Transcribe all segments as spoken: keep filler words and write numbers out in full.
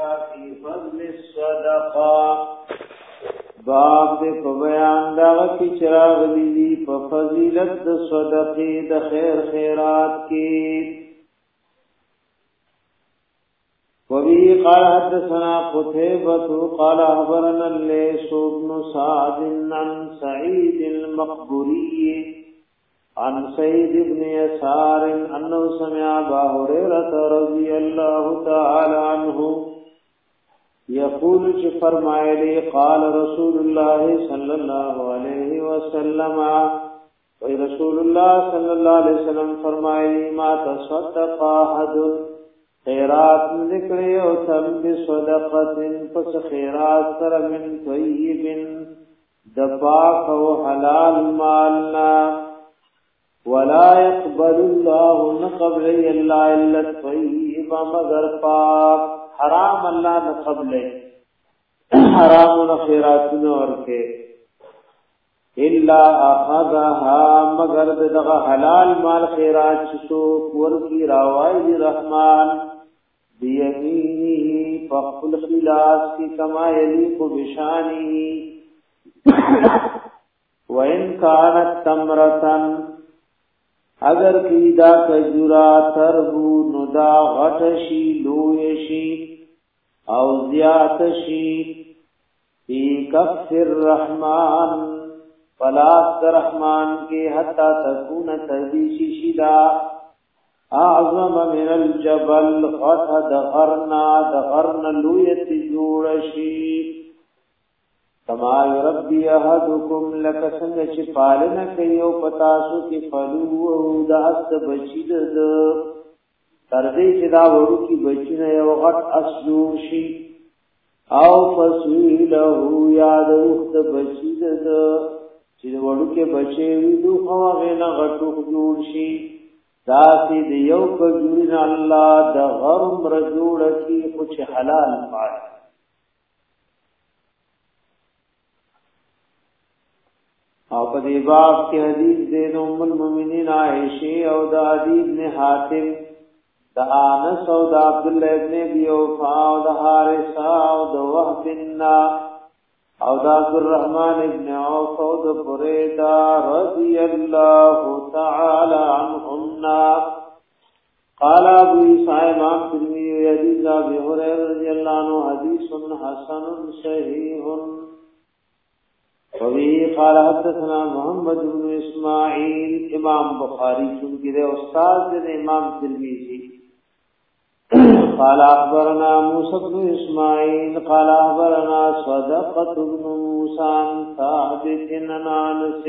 فی فضل الصدقه باب دې په بیان دا چې چراغ دي په فضیلت د صدقې د خیر خیرات کې. وبه قال حدثنا قتيبة قال أخبرنا الليث بن سعد عن سعيد المقبري عن سيد بن يسار أنه سمع أبا هريرة رضي الله تعالى عنه يقول چې فرمایلی قال رسول الله صلى الله عليه وسلم وی رسول الله صلى الله عليه وسلم فرمایلی ما تصدق احد خیرات نکړي او تم بصدقه پس خیرات سره من طيب د پاک او حلال مالنا ولا يقبل الله قبل الا الا الطيب مگر پاک حرام الله نه قبل حرام او خیرات نه ورکه الا اخذها مگر دغه حلال مال خیرات شو ورکی راوای رحمان بیمینه فقل خلاص کی کما یلیق بشانی وان كانت تمرتن اگر کی دا کجورا تربو ندا غټشی لویشی او زیاتشی فی کف الرحمن فلاس الرحمن کے حتی تکون تردیشی شدا اعظم من الجبل غټ دغرنا دغرنا لویت جوړشی کما ربی احدکم لک څنګه چې پالنه کوي او پتاسو کې فلو او داست بچی د تر دې چې دا ورو کې بچی نه یو غټ اسجور شي او فسیله یاد وخت بچی د چې ورو کې بچي وي دوه غوښنه غټو جوړ شي دا چې یو په جوړ الله د غرم رجوړ کې کچھ حلال مال او په دې باب کې حدیث دې ام المؤمنین عائشہ او د عدی بن حاتم د انس او د عبد الله ابن ابي اوفا او د حارث او د وهب بن او د عبد الرحمن ابن عوف او د بريده رضي الله تعالى عنهم قال ابو اسحاق الترمذي حديث ابي هريره رضي الله عنه حديث حسن صحيح. وبه قال حدثنا محمد بن اسماعيل امام بخاری چونکہ دے استاد دے امام ترمذی قال اخبرنا موسى بن اسماعيل قال اخبرنا صدقة بن موسى ثابت عن انس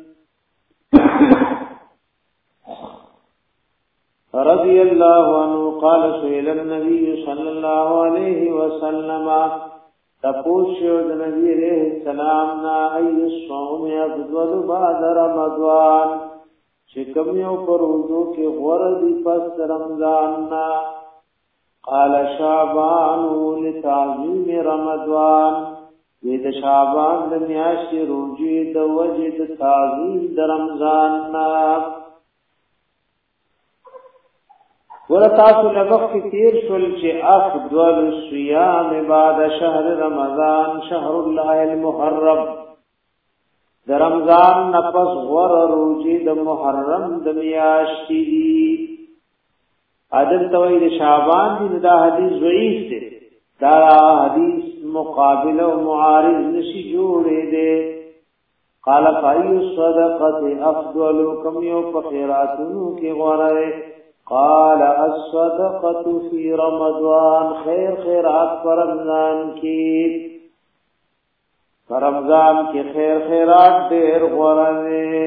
رضي الله عنه قال سئل النبي صلى الله عليه وسلم تپوشو د نبی علیہ السلام نا ای الصوم افضل بعد رمضان چې کوم یو پروزو کې غوړ دی پس رمضان نا قال شعبان لتعظیم رمضان وې د شعبان د میاشتې روزي د وجه د تعظیم د رمضان نا ورتاسو لغف کی تیر شل چې افضل الصيام بعد شهر رمضان شهر الله المحرم د رمضان نفس غور روزي د محرم د میاشتې دي عدد توحید شعبان دي دا حدیث ضعیف دی دا حدیث مقابل او معارض نشي جوړې دي قال فای الصدقه افضل کم یو په خیراتونو کې غوړه قال الصدقه في رمضان خیر خیرات پر رمضان کی پر رمضان کی خیر خیرات ډیر غوړه.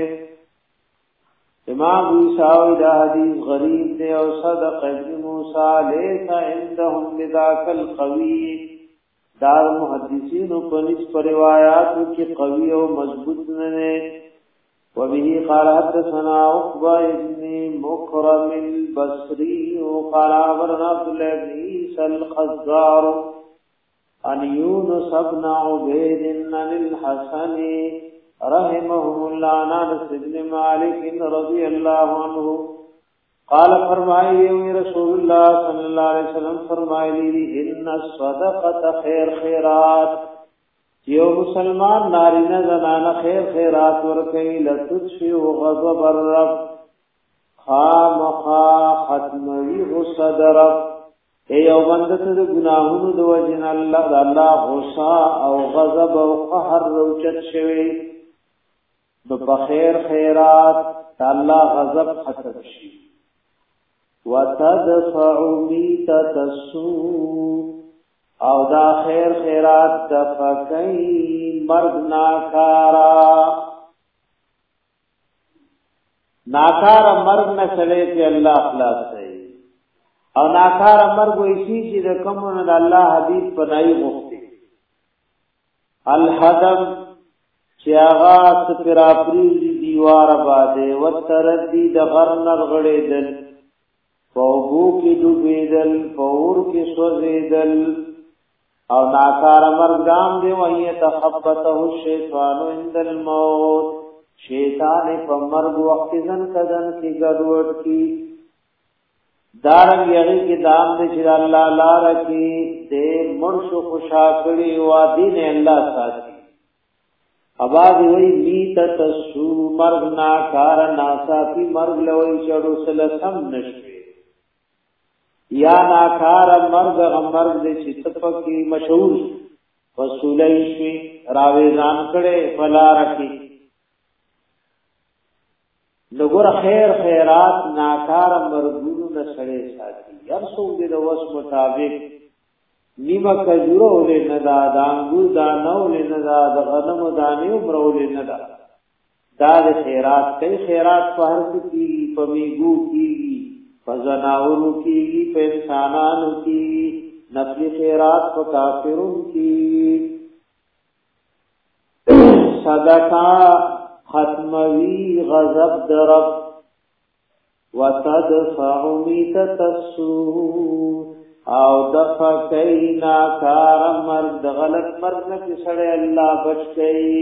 امام عیساوی دا حدیث غریب دے او صدق ابن موسیٰ لیسا عندهم بذاک القوی دار محدثین و پنس پر روایاتو کی قوی و مضبوط ننے. وبه قال حدثنا عقبہ ابن مکرم البصری قال عبرنا عبداللہ ابن عیسى الخزار ان یونس ابن عبید ان الحسن رحمهم الله عن انس بن مالك رضي الله عنه قال فرمائے رسول اللہ صلی اللہ علیہ وسلم فرمائے ان الصدقه خیر خیرات یو مسلمان نارینه زنانه خیر خیرات ورکړي لتطفئ غضب الرب خامخا ختموي غصه درب اے یو بندت د گناهونو د وجن الله د الله غصه او غضب او قهر روچت شوی د بخیر خیرات الله غضب ختم شي وتدفع میتة السوء او دا خیر خیرات دفقی مرگ ناکارا ناکارا مرگ نسلے پی اللہ اخلاص سے او ناکارا مرگ ویسی چی دا کمون دا اللہ حدیث بنائی مختی الحدم چی آغاز پرا پریزی دیوار بادے وتردی دا غرنر غڑی دل فوقو کی ڈوبیدل فور کی سوزیدل او ناکار مرگام دی وہی تخبطه الشیطان عند الموت شیطان په مرگ وقت زن کدن کی گڑوڑ کی دارنگ یغی کی دام دی چر اللہ لارا کی دے مرشو خوشاکڑی و دین اللہ ساتھی ابادی وی میت تسو مرگ ناکار ناساتی مرگ لوی چڑو سلسم نشوی یا ناکار مرگ مرگ دے چی تپکی مشہور وصولیشوی راویزان کڑے فلا رکی نگور خیر خیرات ناکار مرگونو نسڑے ساتی یر سوگ دے دوست مطابق نیمہ کجورو لے ندا دانگو دانو لے ندا دغنم دانیو مرو لے ندا دا دے خیرات کئی خیرات پہرک کی پمیگو کی فزناورو کی پہ انسانانو کی نفلی خیرات پہ کافرون کی صدقہ ختموی غضب درب وتدفع میتة السوء او دفع کئی ناکار مرد غلط مرد نکی سڑے اللہ بچ گئی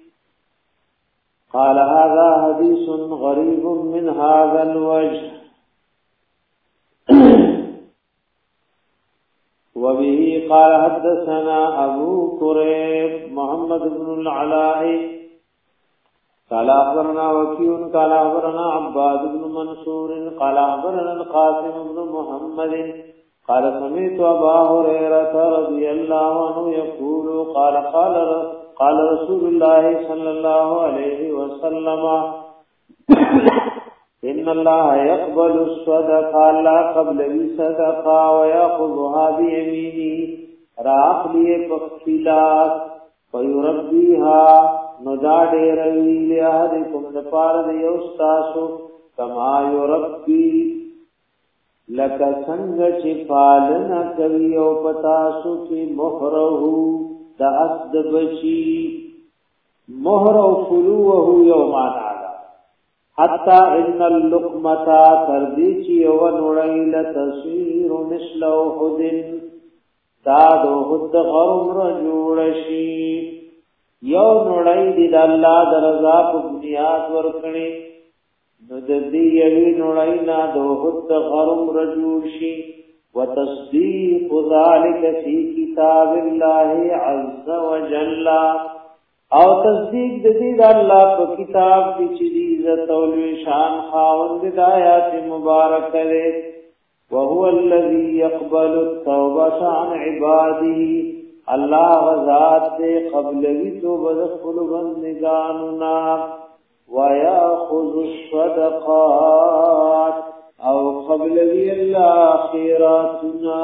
قال هذا حدیث غریب من هذا الوجه وبه قال حدثنا ابو كريب محمد بن العلاء قال اخبرنا وكيع قال اخبرنا عباد بن منصور قال اخبرنا القاسم بن محمد قال سمعت ابا هريره رضي الله عنه يقول قال قال قال رسول الله صلى الله عليه وسلم ان الله يقبل الصدقه لا قبل الصدقه وياخذها بيمينه راقلي بخلاص ويربيها نوداډه روي له کوم د پاره د یو تاسو کما يربي لك څنګه چې پالنا کوي او پتاسو کې مهره د اسد بشي مهر او فلوه يومان حتى ان اللقمه ترديچي او نړیل تصویر مثل احد داد احد غرم رجوړشي یو نړی د الله درزا په بنیاد ورکړي نو د دې یوی نړی نه د احد غرم رجوړشي وتصديق ذلك في كتاب الله عز وجل او تصدیق د دې د الله په کتاب کې چې دې عزت او شان خاوند د آیات مبارک لري وهو الذي يقبل التوبه عن عباده الله غزاد قبل وی توبه خپل بندگاننا وياخذ الصدقات او قبل وی الاخراتنا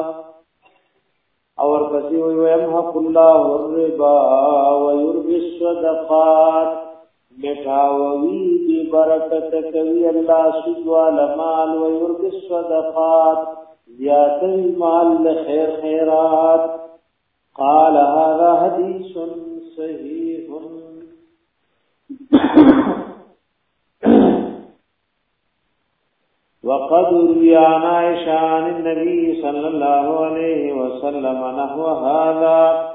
اور پسی ہوئی ویمحق اللہ الربا ویربی الصدقات مٹاوی بی برکت کوي اللہ سجوال مال ویربی الصدقات زیادت مال لخیر خیرات قال هذا حدیث صحیح وقد روي عن عائشة عن النبي صلى الله عليه وسلم نحو هذا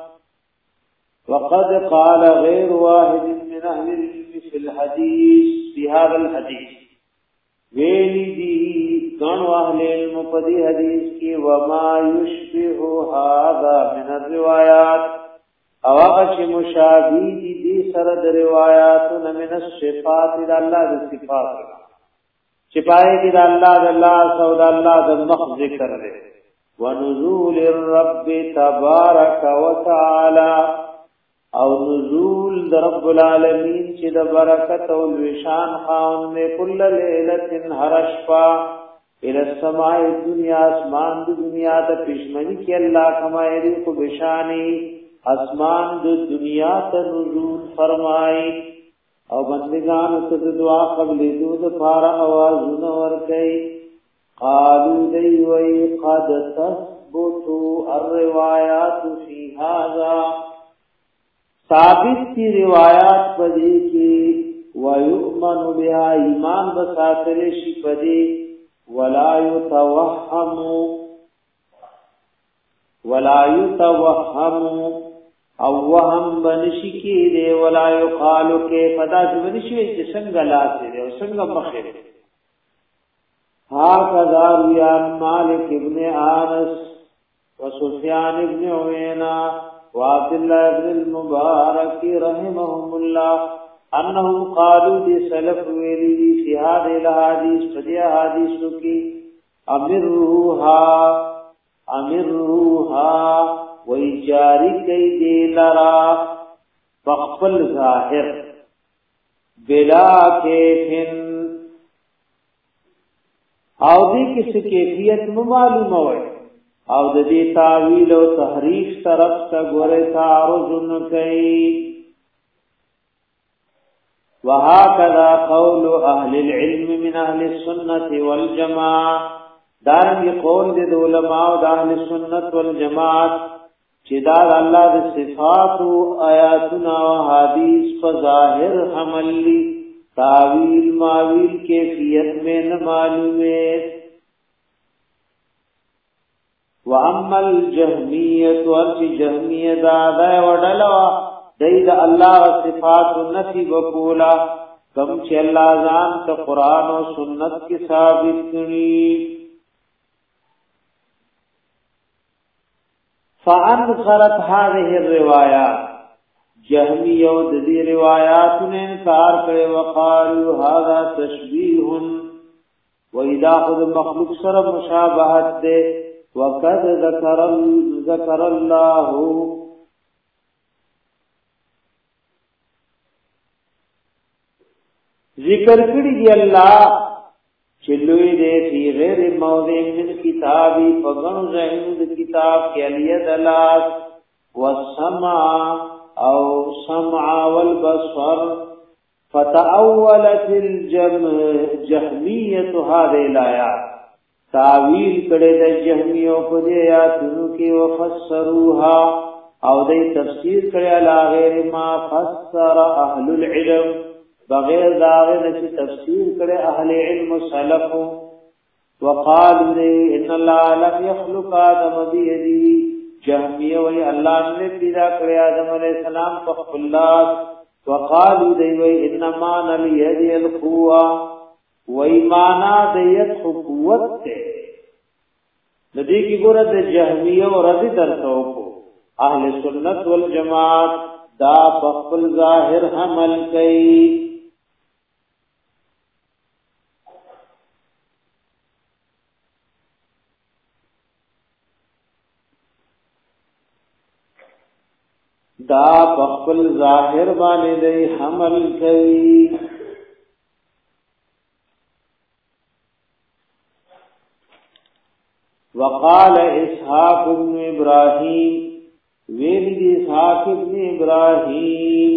وقد قال غير واحد من أهل العلم في الحديث في هذا الحديث ویلی دی کانو اہل علم پدی حدیث کی وما یشبه هذا من الروایات او اغش مشابه دی دی سرد روایات من الصفات دا اللہ دا صفات چپائے دی دا اللہ دا اللہ سو دا اللہ دا مخ ذکر دے ونزول الرب تبارک وتعالی او نزول در رب العالمین چې د برکت او وشان خان میں کل لیلت هرشپا الى السماء الدنيا اسمان د دنیا ته پښمنی کې الله کمایری کو بشانی اسمان د دنیا ته نزول فرمای او بندگان ته دعا قبل دود فار आवाज نور کوي قالوا دی وی قد تثبت الروايات في هذا ثابت کی روایات پدی کی ويؤمن بها ایمان بساتل شی پدی ولا يتوهم ولا يتوهم او وهم بنشی کی دے ولا يقال کے پدا بنشی چې څنګه لاس دے او څنګه مخه ها کذا بیان مالک ابن انس وسفیان ابن عیینہ وعبد الله ابن المبارك رحمهم الله انهم قالوا دي سلف ویلی فی هذه الاحاديث فدی احادیث کی امروها امروها ویجاری کئی دی لرا فخفل ظاہر بلا کیفن او دی کس کیفیت معلوم ہوئے او د دې تعویل او تحریف طرف ته ګوره تعارض نه کوي وهكذا قول اهل العلم من اهل السنه والجماعه دارنګ قول د علماء او د اهل السنت والجماعت چې دا الله د صفات او آیاتنا او حدیث په ظاهر حمل لی تعویل ماویل کیفیت میں نہ معلومه واما الجهميه ورچ جهميه دا دا وډلوا دید الله صفات نفي وقولا کم چې الله ځان ته قران او سنت کې ثابت کړي فانكرت هذه الروايات جهميه او د دې روایت نه انکار کړي وقالو هذا تشبيه واذا خذ مخلوق سره مشابهت ده وقد ذكر ذكر الله ذکر کړی دی الله چې لوی دې فی غیر موضع من کتابی فغن زهند کتاب کې الیه دلات والسمع او سمع والبصر فتأولت الجهمية هذه الآيات تعویل کړه د جهمیو په دې آیاتونو کې وفسروها او د تفسیر کړه علا غیر ما فسر اهل العلم بغیر داغه چې تفسیر کړه اهل علم سلف وقالوا ان الله لم يخلق آدم بيده جهمیه وی الله نے پیدا کړی آدم علیہ السلام په خپل لاس وقالوا دی وی انما نلیه القوه و ایمانا دیت قوت تے ندی کی ګوره د جهمیه او رضی درته کو اهل سنت والجماعت دا خپل ظاهر حمل کوي دا خپل ظاهر باندې دی حمل کوي وقال اسحاق ابن ابراهيم ویل اسحاق ابن ابراهيم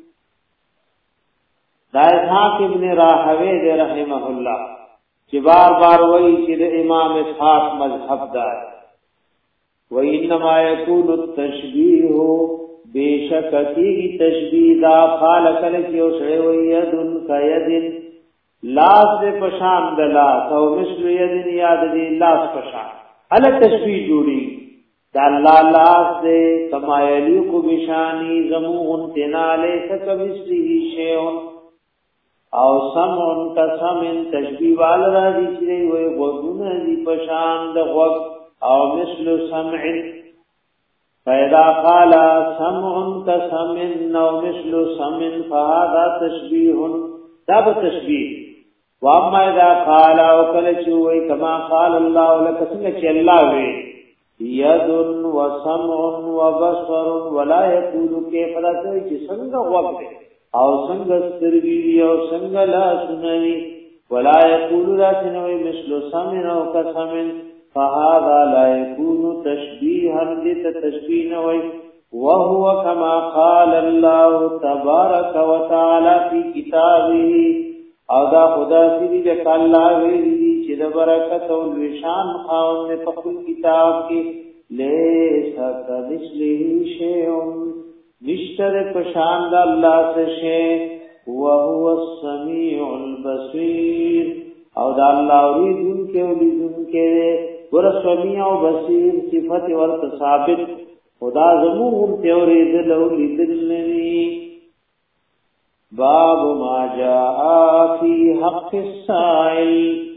دا اسحاق ابن راهوی دے رحمه الله چې بار بار وایي چې د امام اسحاق مذهب دا و انما يكون التشبيه بیشک کی تشبیه دا خالق لکی او سړی وی یدن کیدن لاس دې پشان دلا او مثل یدن یاد دې لاس پشان ال تشبیه جوړی دا الله لاس دې کما یلیق بشانی زمون تناله تکبسه شیون او سمعن کا سمن تشبیه وال را دی چی وی غوگون دی پشان د غوگ او مثل سمع فیدا قال سمعن کا سمن او مثل سمن فهذا تشبیه دا تشبیه واما اذا قال او کل چوي کما قال الله لك څنګه چې الله وي يد وسمع وبصر ولا يقول كيف راځي چې څنګه وګړي او څنګه سترګي او څنګه لا سنوي ولا يقول راځي مثل سمع او كسمع فهذا لا يكون تشبيها لتشبيه وي وهو كما قال الله تبارك وتعالى في كتابه او دا خدا سری دے کاللہ ویلی دی چی دا برکت و الوشان خاون نے پخل کتاب کی لیسا کمثلہ شیعن نشتر پشان دا اللہ سے شیع وہو السمیع البصیر او دا اللہ اوریدن کے اولیدن کے دے ورسمیع و بصیر صفت ورت ثابت خدا زمون تے اوریدن اولیدن لنی باب ما جاء فی حق السائل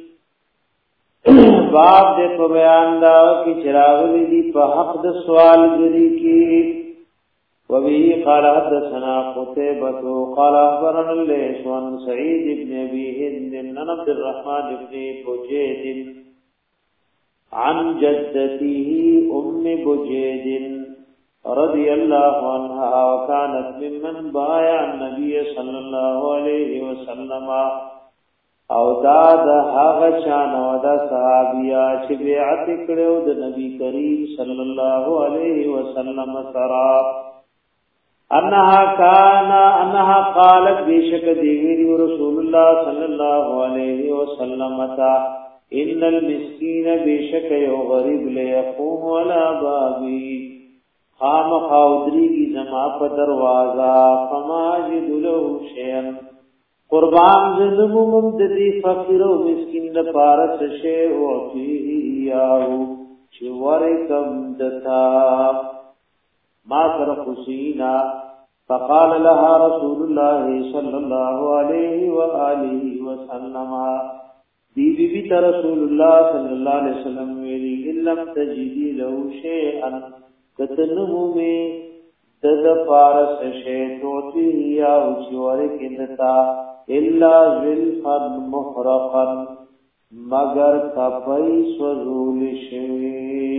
باب دے په بیان دا کی چراغلی دی په حق د سوال گری کی و به قال حدثنا قتيبة قال اخبرنا الليث عن سعيد بن ابي هند بن عبد الرحمن بن بجيد عن جدته ام بجيد رضي الله عنها وكانت ممن بايع النبي صلى الله عليه وسلم او دا د هغه شان او د صحابیا چې بیعت کړو د نبی کریم صلی الله علیه وسلم سره انها کان انها قالت بیشک دیوی رسول الله صلی الله علیه وسلم تا ان المسکین بیشک یو غریب لیقوم ولا بابی خام خاودری کی زما په دروازه فماجد له شیئا قربان زنمم د دې فقیر او مسکین د پارس شی او فيه یاو چې ورکم دتا ما سر حسینا فقال لها رسول الله صلى الله عليه واله وسلم دی بی بی رسول الله صلی الله علیه وسلم ویلی لم تجدی له شیئا کتنمو میں دد پارس شیطوتی یا اچوار کندتا الا ذلفا محرقا مگر کپی سوزول شوی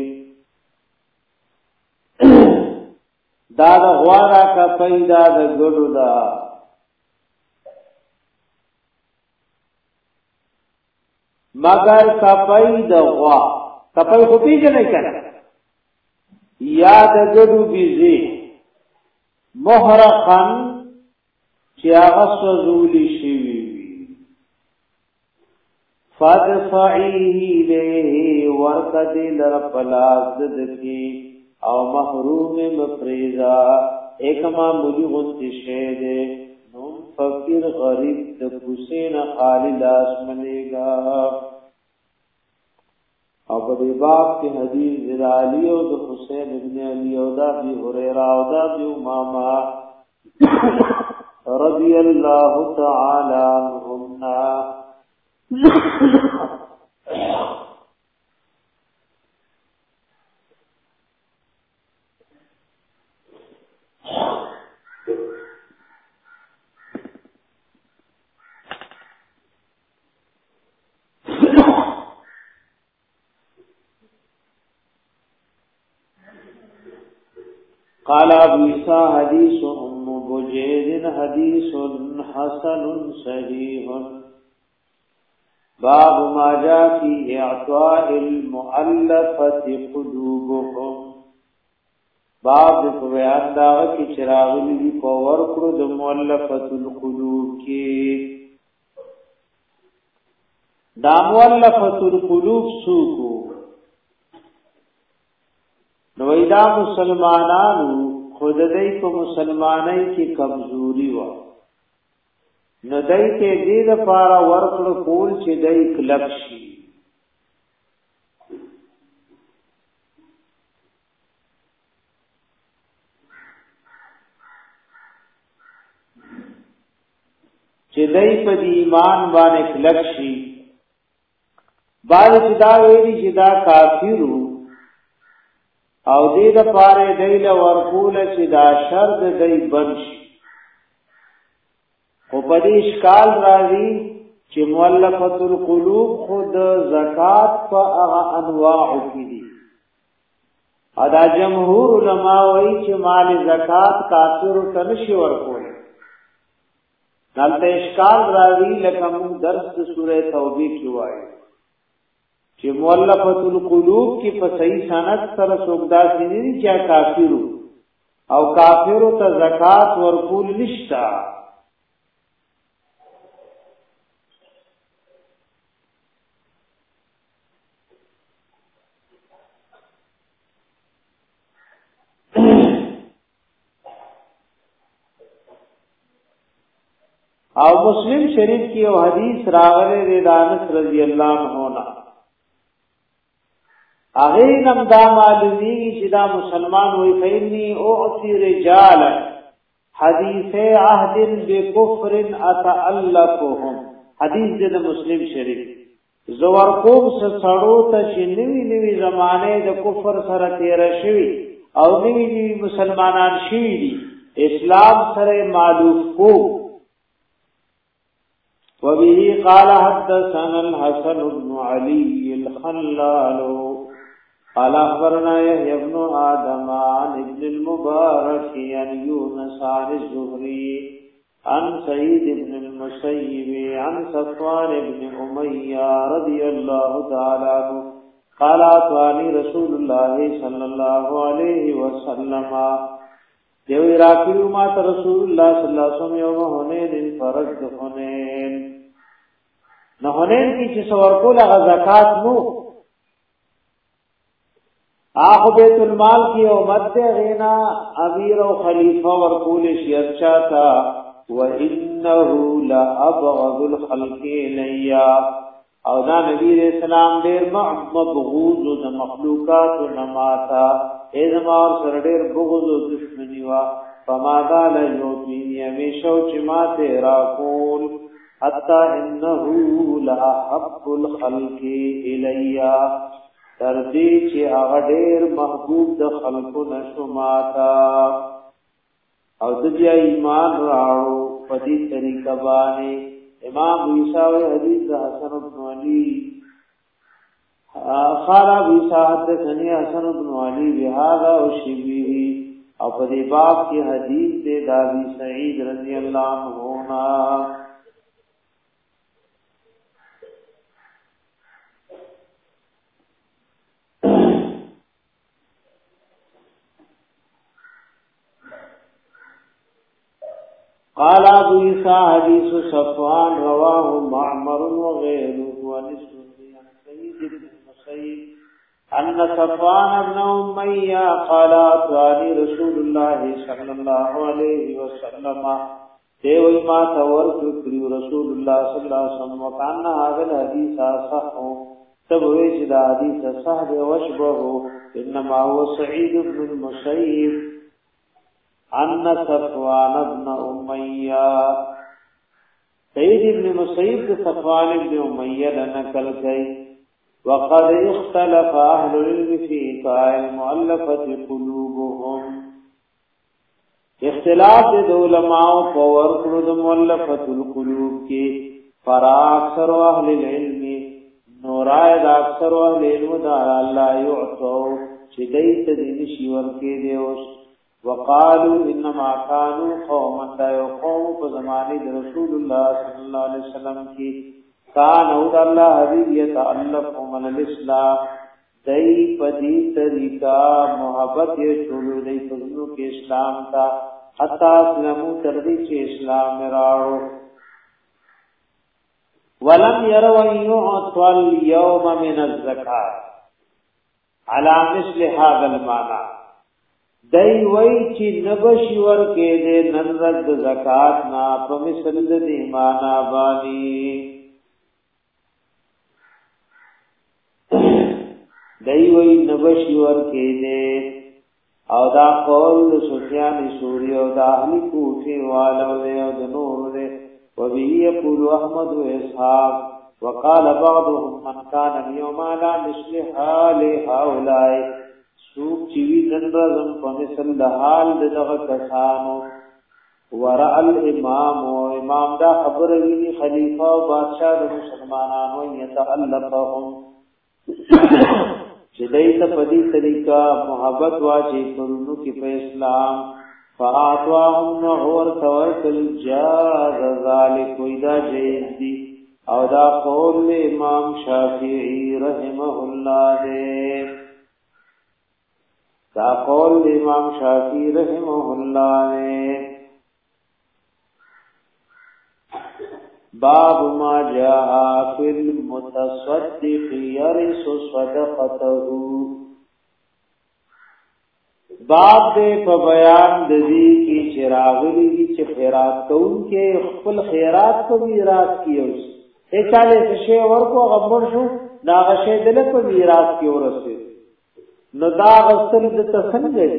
دا دا غوارا کپی دا دا گڑو دا مگر کپی دا غوا کپی خوبی جنے کرنا یا د ګډو بيزي محرقن چې هغه سوزولي شي فادفعيه له ورقد لرپلاز دکی او محروم مفریزا ایک معمولی غنتی شه دے نوم فقیر غریب د حسین خالی لاس ملےگا او په دې باب کې حدیث د علی او د حسین ابن علی او د ابي هريره او د ابي امامه رضی الله تعالی عنهم قال ابو عيسى حديث ام بجيد حديث حسن صحيح باب ما جاء في اعطاء المؤلفه قلوبهم باب په بیان دا چې چراغلی دی په ور کړو د مؤلفه القلوب کې دا مؤلفه القلوب سوکو نو دا مسلمانانو خود دای په مسلمانای کې کمزوري و نو دای کې دې لپاره ورکړو کول چې دای کلک شي چې چې دای په ایمان باندې کلک شي بعد چې دا ویلي چې دا کافرو او دې د پاره دیل ورکول چې دا شرط دی بنشي خو په دې اشکال راځي چې مؤلفه القلوب خود زکات په هغه انواع کې دي ادا جمهور علما وایي چې مال زکات کافر ته نشي ورکول دلته اشکال راځي لکه موږ درس د سوره توبه کې وایو چې مؤلفه القلوب کې په صحیح سند سره سوګدا سینې چې کافرو او کافرو ته زکات ورکول نشتا او مسلم شریف کی او حدیث راغله د انس رضی الله عنه هغه نم دا معلومی چې دا مسلمان وي فینی اعطی رجال حدیث عهد بکفر اتالفهم حدیث د مسلم شریف زور قوم سړو ته چې نوی نوی زمانه د کفر سره تیر شوی او نوی نوی مسلمانان شوی دي اسلام سره معلوف کو وبه قال حدثنا الحسن بن علي الخلال قال اخبرنا يحيى بن آدم عن ابن المبارك عن يونس عن الزهري عن سعيد بن المسيب عن صفوان بن أمية رضي الله تعالى عنه قال أتاني رسول الله صلى الله عليه وسلم دیو راکیو ما ته رسول الله صلی الله علیه وسلم یوم حنین فرض حنین نه حنین کی چې څور کوله زکات نو اخو بیت المال کی او مد غینا امیر او خلیفہ ورکول شی اچھا تھا وانه لابغض الخلق الیا او دا نبی رسول اسلام ډیر مبغوض د مخلوقات نماتا ازمار سره ډیر بغض او دشمنی وا فماذا لا یوتینی همیشو چې ماته راکول حتا انه لاحب الخلق الیا تر دې چې هغه ډېر محبوب د خلقو نشماتا او د دې ایمان راو په دې طریقه باندې امام عیسی حدیث حسن بن علی خارا عیسی حدثني حسن بن علی بهذا وشبيه او په دې باب کې حدیث دې دابی سعید رضی الله عنه قال ابو عيسى حديث صفوان رواه معمر وغيره ونسبه عن سيد بن المسيب ان صفوان بن اميه قال اتاني رسول الله صلى الله عليه وسلم دیو ما تور کړو رسول الله صلی الله علیه وسلم وکانه هغه حدیث صح تب وی چې دا حدیث صح دی وشبه انما هو سعيد بن المسيب ان صفوان ابن امیہ سید ابن مسیب کے صفوان ابن امیہ نقل گئی وقد اختلف اهل العلم في قائل مؤلفه قلوبهم اختلاف د علماء په ورکړو د مؤلفه القلوب کې فراق سر اهل العلم نورای د اکثر اهل علم د الله یعطو چې دایته د نشي ورکې دی اوس وقالوا انما كانوا قوما لا يقوموا بزمان رسول الله صلى الله عليه وسلم کی کان او الله حبیب يتعلق من الاسلام دای پدی طریقہ محبت یې شروع دی پزنو کې اسلام تا حتا اسلمو تر دې چې اسلام راو ولم يروا يعطوا اليوم من الزکات على مثل هذا المعنى دای وای چې نبشي ورکې دې نن رد زکات نا په مثل دې معنا باندې دای وای نبشي ورکې دې او دا قول سفیان ثوری او دا اهلی کوفی والو دې او د نور دې وبه يقول احمد واسحاق وقال بعضهم من كان اليوم على مثل حال هؤلاء سوق چوي نندرم په مثل د حال دغه کسانو ورع الامام و امام دا خبر ویني خلیفہ او بادشاہ د مسلمانانو يتعلقهم چې دایته په دې طریقہ محبت واچي پرونو کې په اسلام فاعطاهم نور توکل جاز ذلك وإذا جيدي او دا قول امام شافعی رحمه الله دے دا قول امام شافعی رحمه الله دے باب ما جاء في المتصدق يرث صدقته باب دې په بیان د دې کې چراغلی چې خیرات کوونکې خپل خیرات په میراث کې اوس اې چاله شی ورکو غمر شو دا غشې دل په میراث کې ورسې نو دا غسل د تسنګي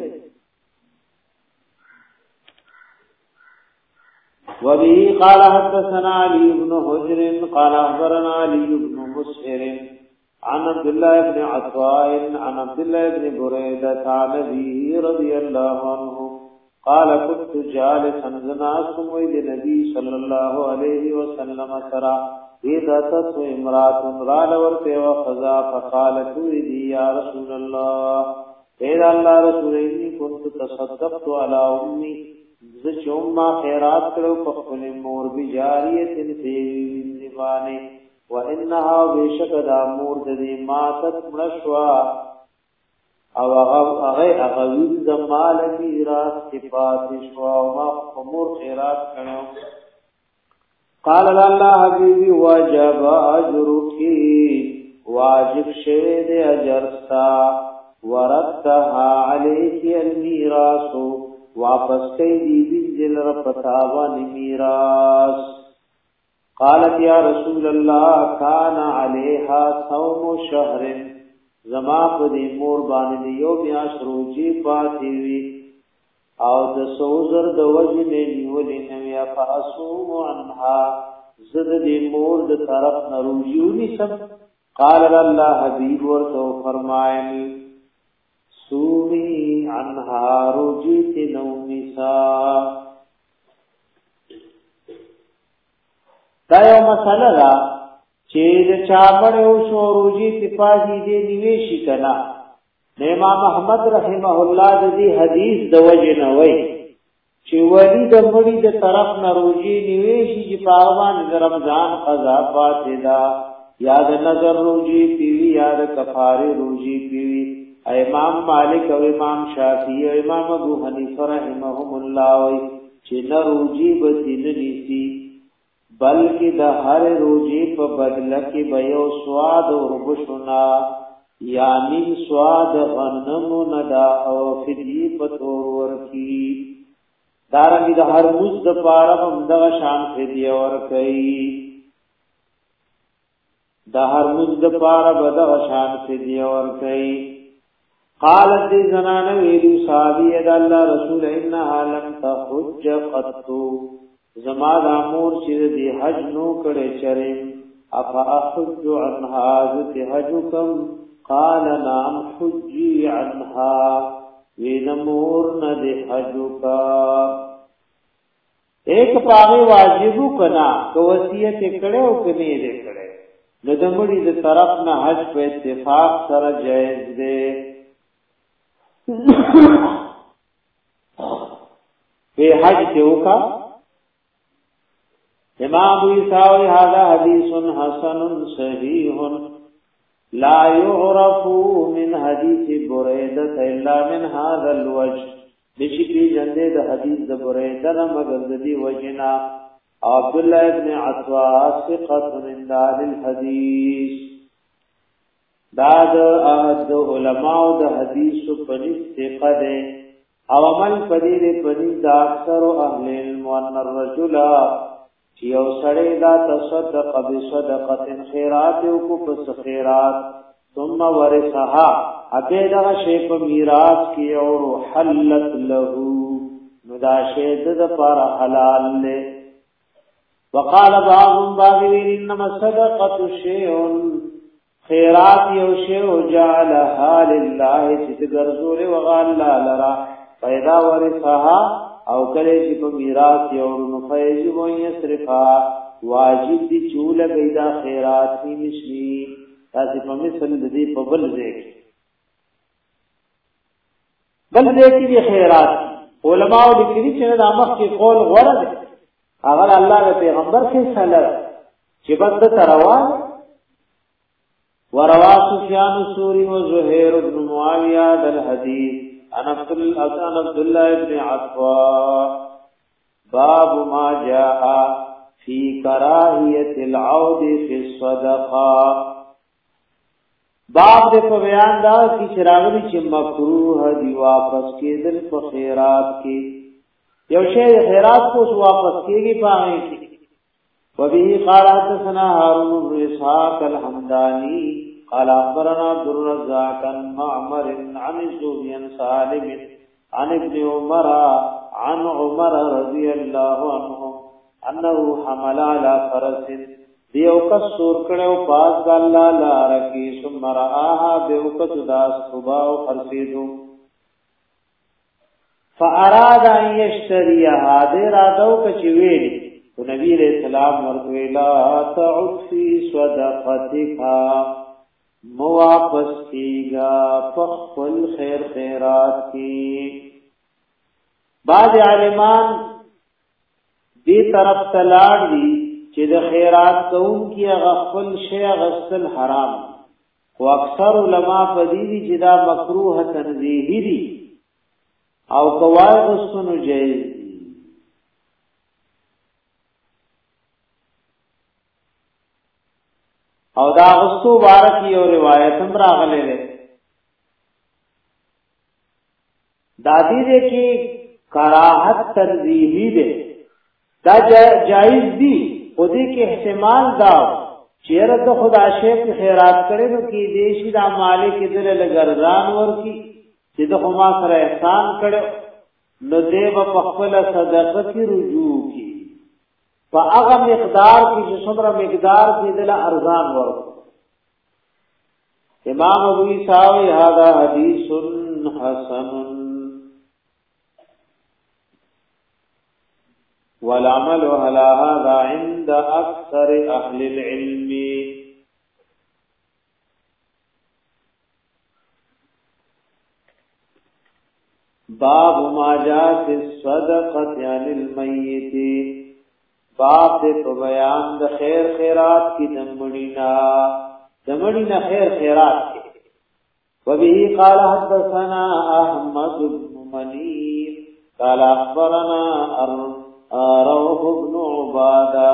وبه قال حدثنا علي بن حجر قال اخبرنا علي بن مسهر عن عبد الله بن عطاء عن عبد الله بن بريدة عن أبيه رضي الله عنه قال كنت جالسا زناكم وإذ النبي صلى الله عليه وسلم ترى إذا تسو امرأة رال ورته وخذا فقالت لي يا رسول الله إذا الله رسول إني كنت تصدقت على أمي زچوم ما خیرات کرو پخپل مور بجاریت تیوی زبانی وانها بشک دا مور دې ماتت مشوا او هغه هغه وین د مال میراث کې پاتې شو او ما مور خیرات کړو قال الله حبيبي واجب اجرك واجب شه دې اجر تا ورثها عليك الميراث واپس کئی دی بنجل رفتاوان میراث قالت یا رسول الله کان علیها صوم شهر زما په دې مور باندې یو میاش روزي پاتې وی او د سوزر د وجه نه نیولې نو یا فاصوم عنها زد دې مور د طرف نه روزيونی سب قال الله حبيب ورته فرمایي سومی عنها روجیت نومیسا دا یو مسئله دا چې د چامړ او شو روجیت پاجی دې نیوشي کنا امام احمد رحمه الله د دې حدیث د وجه نه وای چې ولی د مړي د طرف نه روجي نیوشي چې پاوان د رمضان قضا پاتې دا یاد نظر روجي پیوی یاد کفاره روجي پیوی امام مالک او امام شافعی او امام ابو حنیفه رحمهم الله وی چې نه روجي به دین نیسی بلکې د هر روجي په بدله کې به یو سواد او ربشنا یعنی سواد غنمو ندا او فدی په تور ورکی دارنګ د هر موز د پاره هم دغه شان فدی ورکی د هر موز د پاره به دغه شان فدی ورکی قالت دی زنان ویلو صحابی اد اللہ رسول انہا لم تحج قطو زما دا مور چیر دی حج نو کڑے چرم افا احج عنها ذات حجکم قال نام حجی عنها وین مور ند حجکا ایک پاغی واجبو کنا تو وصیت کڑے او کنی دے کڑے ندمڑی دی طرف نہ حج پہ اتفاق سر جائز دے في حج كوكا امام يساوي هذا حديث حسن صحيح لا يعرف من حديث بريدة إلا من هذا الوجه بشكل جندد حديث بريدة مگر ذي وجنا عبد الله بن عطاء ثقة من دار الحديث داد احد علماء د حدیث پنځ ثقه ده او عمل پدې پنځ د اکثر اهل علم ان الرجل چې یو سړی دا تصدق بصدقه خیرات او کو پس خیرات ثم ورثها اته دا شی په میراث کې او حلت له نو دا شی د پر حلال له وقال بعضهم باغوین انما صدقه شیء خیرات یو شیء جعلها لله چې ګرځول وغال لرا پیدا ورثها او کله چې په میراث یو نو فیجب یصرفا واجب دي چول پیدا خیرات می مشي تاسو په مثل دې په بل ځای بل ځای کې خیرات علماء لیکلي چې د امر کې قول غوړه ده اگر الله د پیغمبر کې سره چې بند تروان وروا سفیان الثوری و زهير بن معاویہ الحدیث عن عبد الله بن عطاء باب ما جاء في كراهيه العود في الصدقه باب دې په بیان دا چې چراغلی چې مکروه دی واپس کېدل په خیرات کې یو شی خیرات کو واپس کېږي پاره کې وبه قال حدثنا هارون بن اسحاق الحمداني قال اخبرنا عبد الرزاق عن معمر عن الزهري عن سالم عن ابن عمر عن عمر رضي الله عنه انه حمل على فرس دیو کس سور کړو پاس الله لار کې ثم راها بیوکت داس صبا او خرسیدو فاراد ان یشتریها دیر اتو کچویل نبی علیہ السلام ورته لا تعد فی صدقتک مو واپس کیگا فخل خیر خیرات کی بعض عالمان دی طرف تلاړ دي چې د خیرات کوم کی غفل شی غسل حرام او اکثر علما په دې دي چې دا مکروه تنزیهی دي او کوای غسنو جایز دي او دا غسو بارک یو روایت هم راغله ده دا دې کې کراهت تنزیهی ده دا جایز دي خو دې کې احتمال دا چیرې د خدا شیخ خیرات کړي نو کې دې شي د مالک دې له ګرځان ورکی چې د خما سره احسان کړي نو دې په خپل صدقه کې رجوع کی په هغه مقدار کې چې څومره مقدار دې له ارزان ورکو امام ابو عیسی هذا حدیث حسن والعمل على هذا عند اكثر اهل العلم باب ما جاء في الصدقه عن الميت باب دې په بیان د خیر خیرات کی دمړینا دمړینا خیر خیرات کی وبه قال حدثنا احمد بن منير قال اخبرنا روح بن عبادة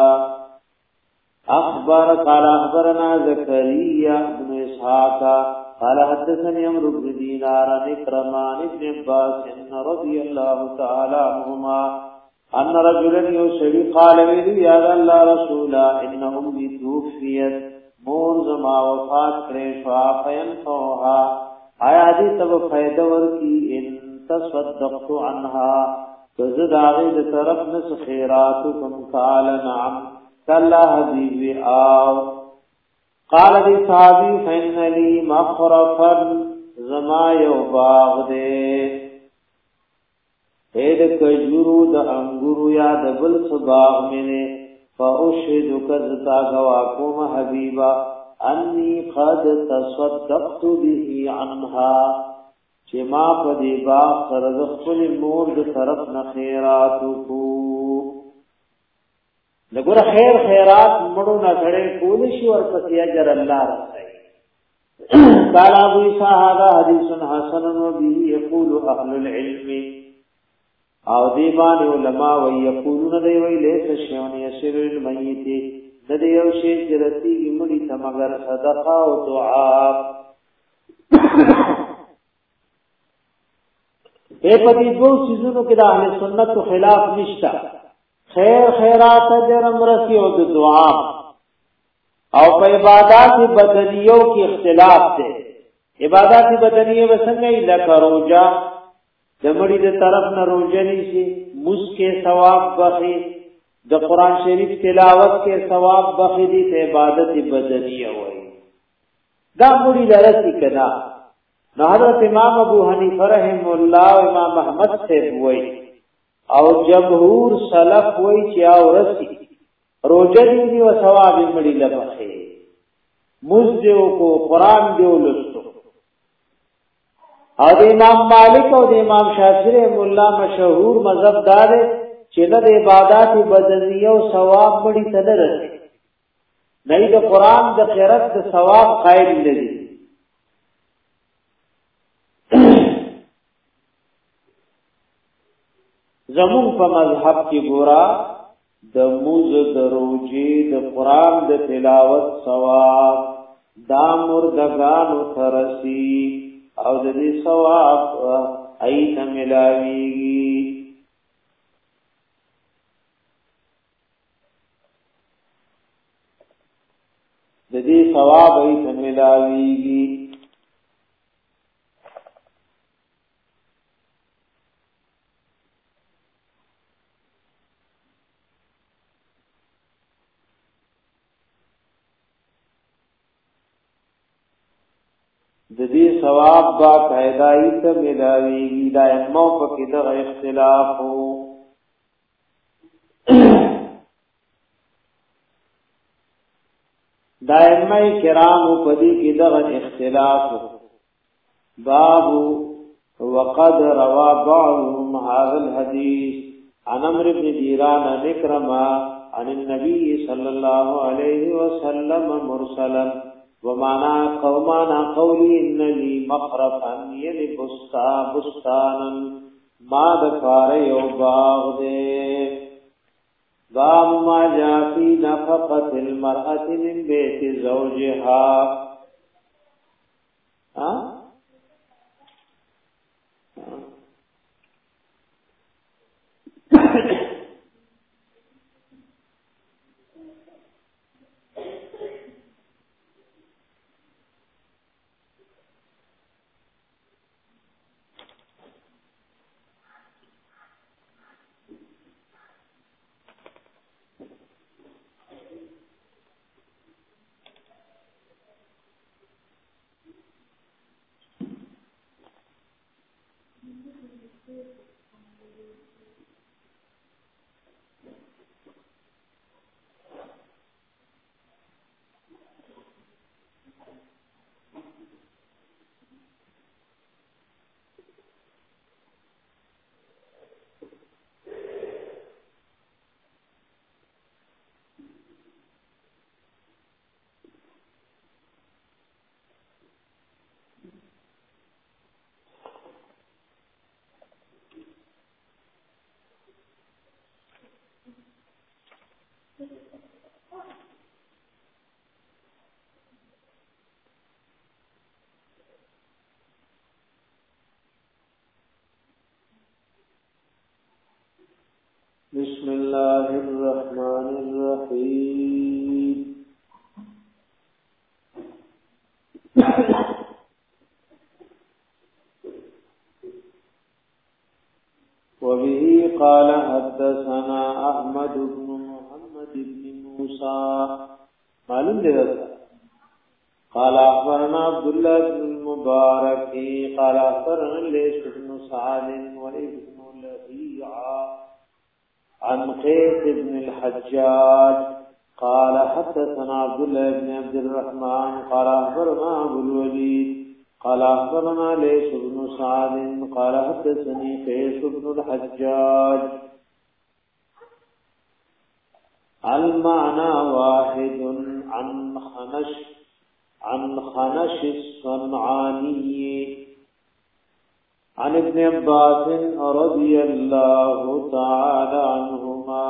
اخبر قال اخبرنا زكريا بن اسحاق قال حدثني عمرو بن دينار عن إكرمان بن عباس رضي الله تعالى عنهما ان رجلا يسري قال يا الله رسولا ان امي توفيت مور زما وفات کړې فاین فوها آیا دې تب فائدہ ورکی ان تصدقت عنها فزد آغی ده طرف نس خیراتکم قال نعم کلا حبیبی آو قال دی صحابی فین لی مخرفا زما یو باغ دے اید کجورو ده انگورو یا ده بل سباغ منے فاشهدو کذتا گواکوم حبیبا انی قد تصدقت به عنها چې ما په دې باغ سره د خپل مور د طرف نه خیرات وکړو لګوره خیر خیرات مړو نه غړې کول شي ورپسې اجر الله راځي قال ابو عيسى هذا حديث حسن وبه يقول اهل العلم او دی باندې علما وی یقولون دی وی لیس شیون یسر المیت د دې یو شی چې رسیږي مړي ته مگر صدقه او دعا اے پدې دو چیزونو کې د اهل سنت خلاف نشتا خیر خیرات اجر امرسی او د دعا او په عبادت بدنیو کې اختلاف دی عبادت بدنیو وسنګي لکه روزه دمړي د طرف نه روزه نشي مسکه ثواب بخي د قران شریف تلاوت کې ثواب بخیدی ته عبادت بدنیه وای دا مړي لرسي کنا نو حضرت امام ابو حنیفه رحم الله او امام احمد سے وای او جمهور سلف وای چې او رسی روزه دی او ثواب مړي لبخه مزدو کو قران دیو لستو او د امام مالک او د امام شافعی مولا مشهور مذهب دار چې د عبادت بدنیه او ثواب مړي ته نه رسي نه د قران د قرات د ثواب قائل نه دي زمون په مذهب کې ګورا د موز د روزي د قران د تلاوت ثواب دا مردگانو ترسي او د دې ثواب ایت ملاويږي د دې ثواب ایت ملاويږي د دې ثواب با قاعدای ته ملاویږي دا مو په کې د اختلاف وو دائمه کرام په دې کې د اختلاف باب وقد روى بعضهم هذا الحديث عن عمرو بن ديران ذكرما عن النبي صلى الله عليه وسلم مرسلا ومانا قومانا قولی اننی مخرفا یعنی بستا بستانا ما دفار یو باغ دے باب ما جا فی نفقت المرأة من بیت زوجها ہاں بسم الله الرحمن الرحيم وبه قال حدثنا احمد بن محمد بن موسى معلوم دي قال اخبرنا عبد الله بن المبارك قال اخبرنا ليث بن سعد وابن لهيعة عن قيس بن الحجاج قال حدثنا عبد الله بن عبد الرحمن قال اخبرنا ابو الوليد قال اخبرنا ليث بن سعد قال حدثني قيس بن الحجاج المعنى واحد عن خنش عن خنش الصنعاني عن ابن عباس رضي الله تعالى عنهما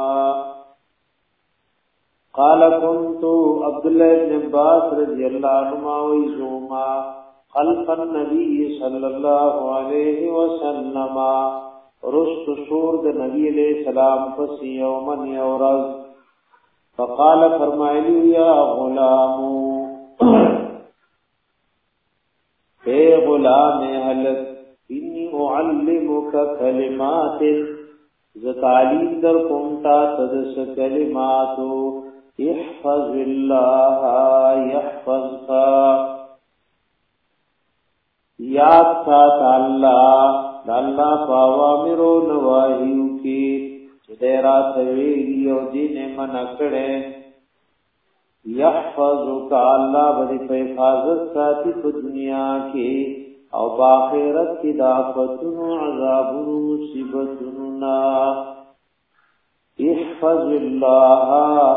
قال كنت عبد الله بن عباس رضي الله عنهما ويزوما خلف النبي صلى الله عليه وسلم رست شور د نبی علیہ السلام پس یومن یورز فقال فرمایلی یا غلام اے غلام حلت انی اعلمک کلمات ز تعلیم در کومتا تدس کلماتو احفظ الله يحفظك یاد سات الله الله پاوامر او نواهیو کی چدرا تویلی او دین منکڑے یحفظک الله بری په حفاظت ساتي په دنیا کې او په آخرت کې د آفتونو عذابونو مصیبتونو نا احفظ الله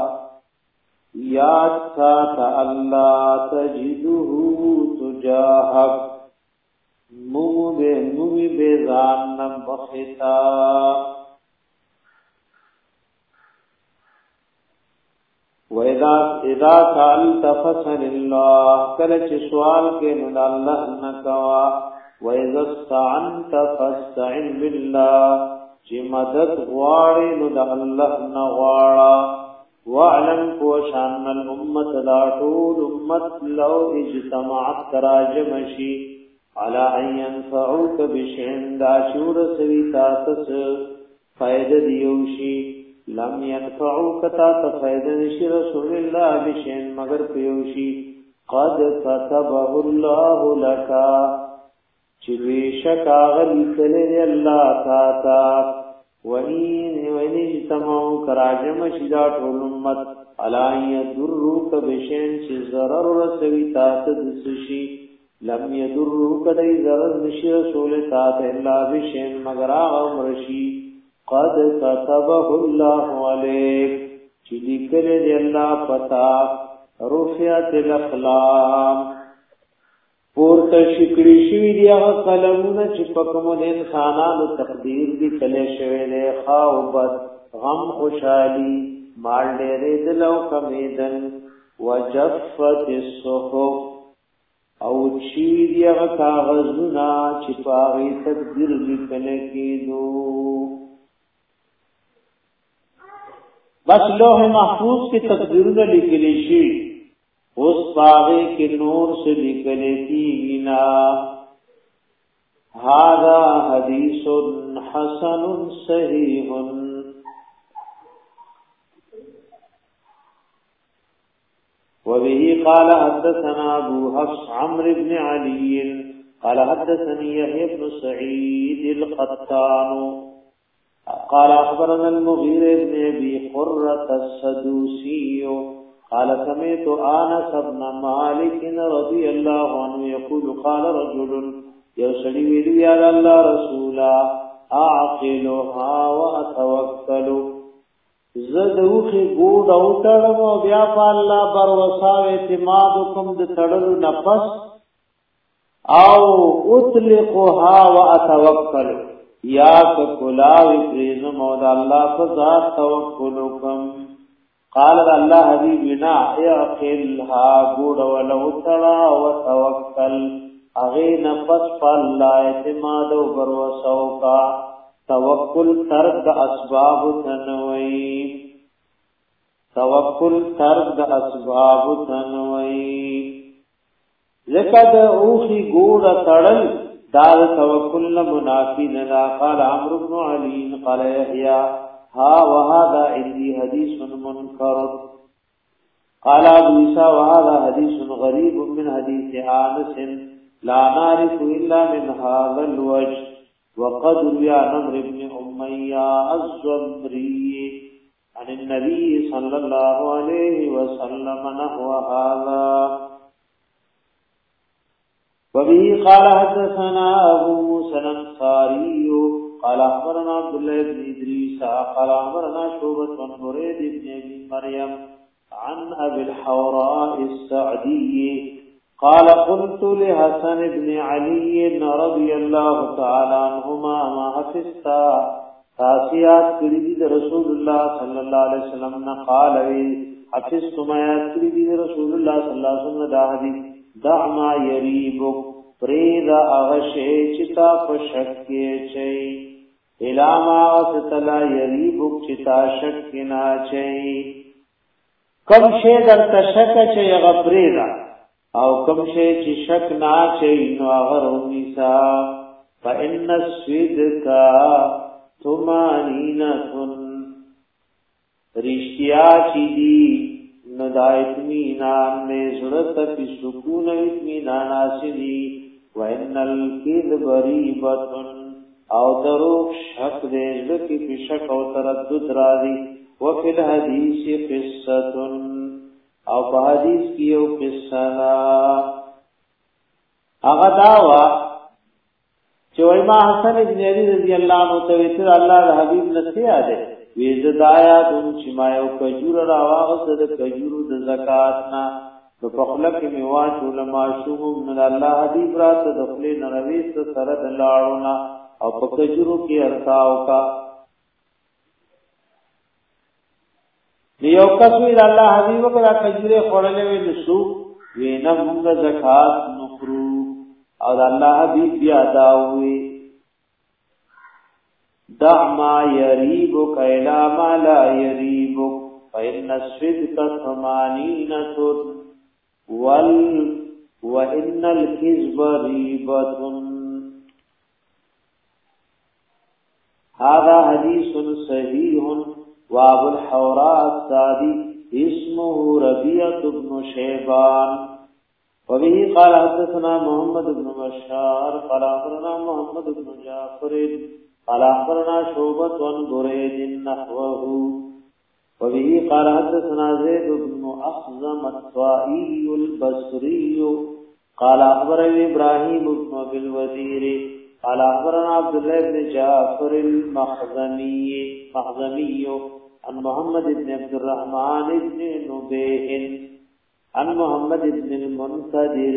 یاد سات الله تجده تجاهک مو به مو به ځان نم بختا وَإِذَا إِذَا سَأَلْتَ فَاسْأَلِ اللَّهَ کله چې سوال کې نو الله نه کوا وَإِذَا اسْتَعَنْتَ فَاسْتَعِنْ بِاللَّهِ چې مدد غواړې نو د الله نه غواړه وَاعْلَمْ وَشَأْنَ الْأُمَّةَ لَا طُولُ أُمَّةٍ لَوْ اجْتَمَعَتْ تَرَاجَمَشِي عَلَى أَنْ يَنْفَعُوكَ بِشَيْءٍ دا شور سوي تاسو فائدہ دیوشي لم ينفعوك تا تفیدن شی رسول الله بشین مگر پیوشی قد كتبه الله لك چې بیشک اغلی کلی الله تا تا وین وین اجتماعو کراجم شیدا ټول امت علای یذروک بشین چې ضرر رسوي تا تدسشی لم یذروک دای ضرر نشی رسول تا الا بشین مگر امرشی قد كتبه الله عليك چې لیکل دی الله پتا رفعت الاقلام پورته شکړی شوی دی هغه قلمونه چې په کوم د انسانانو تقدیر دی کله شوی دی خاوبت غم خوشحالي مال ډېرې دلو کمیدن وجفت الصحف او چې دی هغه کاغذونه چې په هغه تقدیر لیکل کېدو بس لوح محفوظ کی تقدیرونه لیکلی شي اوس باغې کې نور سے لیکل کینا هذا حدیث حسن صحیح وبه قال حدثنا ابو حفص عمرو بن علي قال حدثني يحيى بن سعيد القطان قال اخبرنا المغيرة بن ابي قرة السدوسي قال سمعت انس بن مالك رضي الله عنه يقول قال رجل يسلي ويلي يا الله رسولا اعقلها واتوكل زدوخي ګوډ او تړم بیا په الله پر وساو اعتماد کوم د تړلو نفس او اطلقها واتوكل یا کلاوی پریزم او د الله په ذات توکل وکم قال الله حبیبنا اعقلها ګوډ ولو تلا او توکل اغه نفس په الله اعتماد او بروسو کا توکل ترک د اسباب تنوي توکل ترک د اسباب تنوي لقد اوخي ګوډ تړل دار توکل منافی نلا قال عمرو بن علي قال يحيى ها وهذا عندي حديث منكر قال ابو عيسى وهذا حديث غريب من حديث انس لا نعرف الا من هذا الوجه وقد روى عمرو بن اميه الزمري عن النبي صلى الله عليه وسلم نحو هذا وبه قال حدثنا ابو موسى الانصاري قال اخبرنا عبد الله بن ادريس قال اخبرنا شعبة بن بريد بن ابي مريم عن ابي الحوراء السعدي قال قلت لحسن بن علي رضي الله تعالى عنهما ما حفظت تاسيات كريدي رسول الله صلى الله عليه وسلم قال حفظت ما يكريدي رسول الله صلى الله عليه وسلم دا حديث دع ما یریبک پریدا اغشی چتا پشکی چی الاما ستلا یریبک چتا شکنا چی کم شی در تشک چی غپریدا او کم شی چی شک نا چی نو اغرو نیسا فإن الصدق تمانین سکینتن رشتیا چی دی ندا اتمینان میں زرط پی سکون اتمینان آسنی وَإِنَّ الْكِذْبَ رِيبَةٌ او دروغ شک دے لکی پی شک او تردد راضی وَفِي الْحَدِيثِ قِصَّةٌ او پا حدیث کیو قصنا اغداوا چوئی ما حسن ابن علی رضی اللہ عنہ تویتر اللہ حبیب نسیہ دے ویزد آیا دون چمایو کجور راواغ صد کجور د زکاتنا نو پخلق میواچ علماء شوم من الله حبیب را تدخلی نرویست سرد لاړونا او پکجورو کی ارتاو کا نیو کسوی الله حبیب کرا کجوره خورلې وې نسو وینا موږ زکات نخرو او الله حبیب بیا داوي دع ما يريبك الى ما لا يريبك فإن الصدق ثمانينة وال وإن الكذب ريبة هذا حديث صحيح وابو الحوراء السادي اسمه ربيعة بن شيبان وبه قال حدثنا محمد بن بشار قال أخبرنا محمد بن جعفر قال أخبرنا شعبة عن بريد نحوه وبه قال حدثنا زيد بن أخزم الطائي البصري قال أخبرنا إبراهيم بن أبي الوزير قال أخبرنا عبد الله بن جعفر المخزمي مخزمي عن محمد بن عبد الرحمن بن نبيه عن محمد بن المنتظر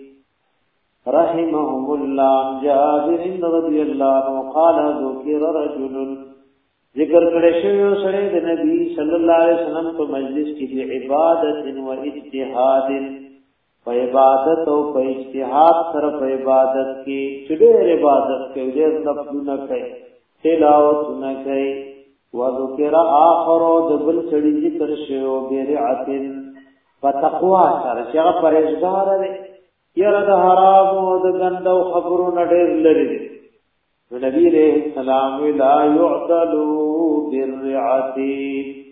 رحمهم الله عن جابر رضي الله عنه قال ذكر رجل ذکر کړه شوی سره د نبی صلی الله علیه وسلم په مجلس کې د عبادت او اجتهاد په عبادت او په اجتهاد سره په عبادت کې چې ډېر عبادت کې ډېر نفلونه کوي تلاوت نه کوي وذکر اخر د بل سړي ذکر شوی بیرعتن فتقوا سره چې هغه پرهیزګار دی یره د حرام او د ګندو خبرو نه ډېر لري نبی علیہ السلام لا يعدلوا بالرعاتی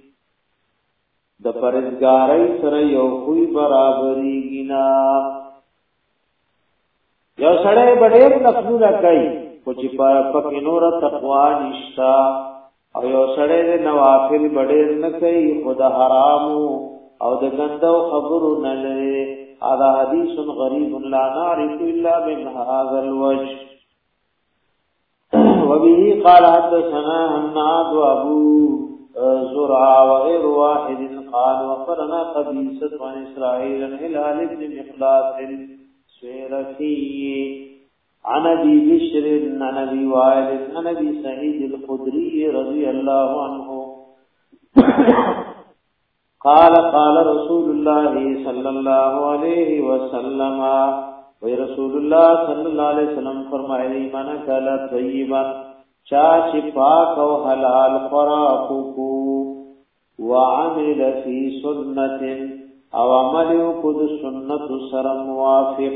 د پرهیزګاری سره یو خوې برابرۍ گنا یو سړی ډېر نفلونه کوي خو چې په نور تقوا نشتا او یو سړی د نوافل ډېر نه کوي خود حرام او د ګندو خبرو نه لري هذا حدیث غریب لا نعرف الا من هذا الوجه وبه قال حدثنا هناد وابو زرع وغير واحد قال وقرنا قبيصة عن إسرائيل عن هلال بن مخلاص سيركي عن أبي بشر عن أبي وائل عن أبي سعيد الخدري رضي الله عنه قال قال رسول الله صلى الله عليه وسلم وی رسول الله صلی الله علیه وسلم فرمایلی من کلا طیبا چا چې پاک او حلال خوراک کو وعمل فی سنت او عمل کو د سنت سره موافق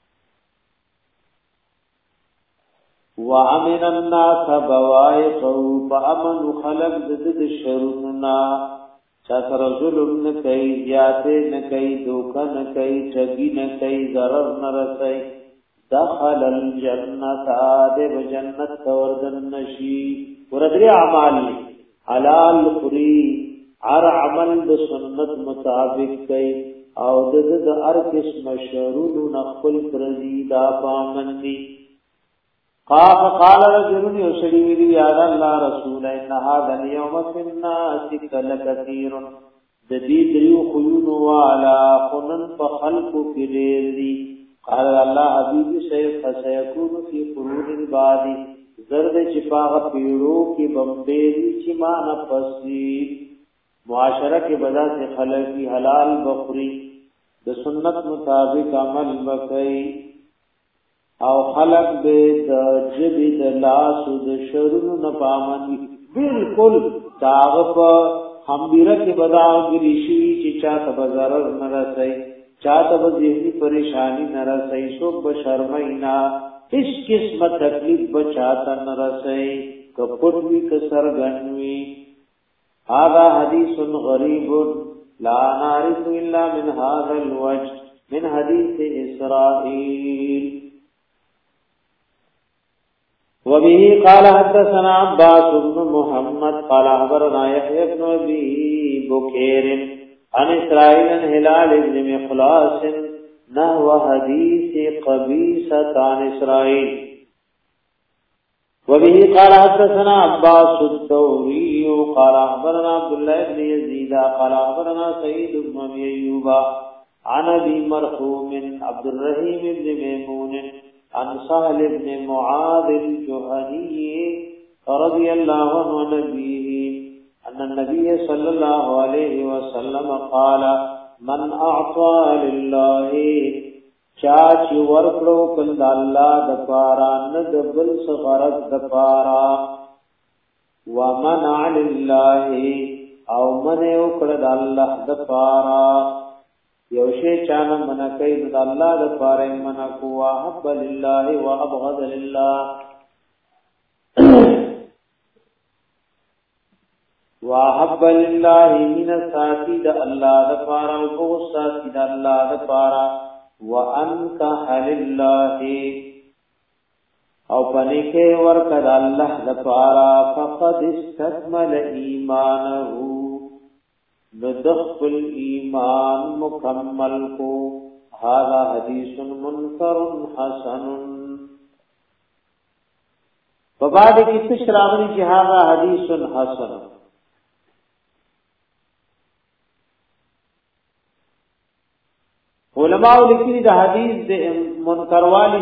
وعمل الناس بوائق فامن خلق ضد شرنا چا سره ظلم نه کوي زیاته نه کوي دوکه نه کوي ټګي نه کوي ضرر نه رسي دخل الجنه د جنت توردن نشي ورته اعمال حلال خوري هر عمل د سنت مطابق کوي او د د هر قسم شرور نخل ترزي دا پامندي قال قال رجل يشري لي يا الله رسول ان هذا اليوم في الناس كثير جديد ريو خيون وعلى قنن فخلق كديري قال الله حبيب سيف فسيكون في قرون البعد زرد چپاغ پیړو کې بمبېری چې ما نفسي معاشره کې بدا سے خلق کی حلال بخوري د سنت مطابق عمل وکړي او خلق به د جبی د لاس د شرونو نه پامني بالکل داغ په همبيره کې بداګري شي چې چا ته ضرر نه رسي چا ته ذهني پریشانی نه رسي سو به شرماینا هیڅ قسمه تکلیف بچا ته نه رسي کپټوی کسرغنوی هذا حدیث غریب لا نعرف الا من هذا الوجه من حديث إسرائيل. وبه قال حدثنا عباس بن محمد قال أخبرنا يحيى بن أبي بكير عن إسرائيل عن هلال بن مخلاص نحو حديث قبيصة عن إسرائيل. وبه قال حدثنا عباس الدوري قال أخبرنا عبد الله بن يزيد قال أخبرنا سعيد بن أبي أيوب عن ابي مرحوم عبد الرحيم بن ميمون عن سهل بن معاذ الجهني رضي الله عنه نبيه ان النبي صلى الله عليه وسلم قال من اعطى لله چاچ ورکلو کند الله د پارا ند بل صغرت د پارا ومنع لله او من وکړه د الله د پارا یوشی چانه منکای د الله د پاره منکو وحب لله وابغض لله وحب لله من ساتي د الله د پاره او بغض ساتي د الله د پاره وانکح لله او پنیکه ورک د الله د پاره فقد استكمل ایمانه ندخل ایمان مکمل کو. هذا حدیث منکر حسن. فبعد کی تشراغلی کی هذا حدیث حسن. علماء لکھی دا حدیث دے منکر والی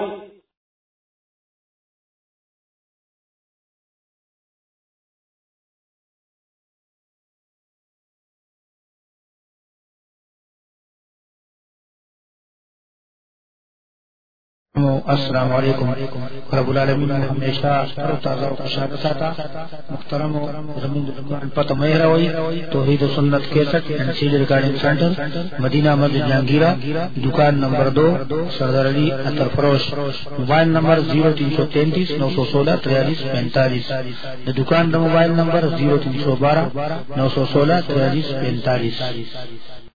السلام علیکم رب العالمین ہمیشہ ہر تازہ و خوشحال ساتا. محترم زمین دکان پتہ مہروی توحید و سنت کیسٹ اینڈ سیڈ ریکارڈنگ سینٹر مدینہ مسجد جہانگیرہ دکان نمبر دو سردار علی عطر فروش. موبائل نمبر زیرو تین سو تینتیس نو سو سولہ تریالیس پینتالیس. دکان کا موبائل نمبر زیرو تین سو بارہ نو سو سولہ تریالیس پینتالیس.